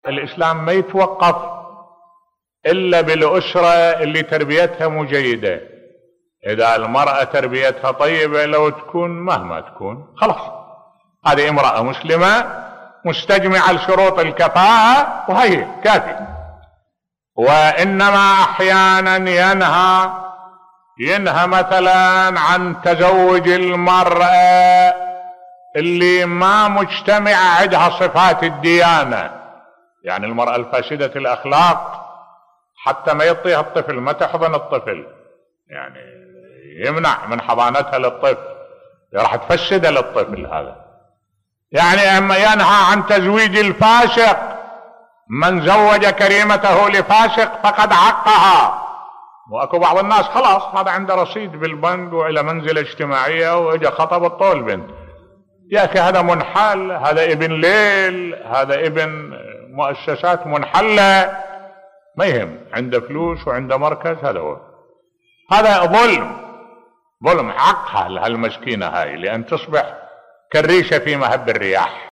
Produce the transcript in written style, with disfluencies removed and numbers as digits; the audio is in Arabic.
الإسلام ما يتوقف إلا بالأسرة اللي تربيتها مجيدة. إذا المرأة تربيتها طيبة لو تكون مهما تكون خلاص هذه امرأة مسلمة مستجمعة لشروط الكفاءة وهي كافية. وإنما أحيانا ينهى مثلا عن تزوج المرأة اللي ما مجتمع عندها صفات الديانة، يعني المرأة الفاسدة الأخلاق حتى ما يعطيها الطفل، ما تحضن الطفل، يعني يمنع من حضانتها للطفل، راح تفسد للطفل هذا. يعني أما ينهى عن تزويج الفاسق، من زوج كريمته لفاسق فقد عقها. واكو بعض الناس خلاص هذا عنده رصيد بالبنك وإلى منزلة اجتماعية واجا خطب الطول بنت، يا أخي هذا منحل، هذا ابن ليل، هذا ابن مؤسسات منحلة، ما يهم، عنده فلوس وعنده مركز، هذا ظلم عقها لهالمسكينة هاي، لأن تصبح كالريشة في مهب الرياح.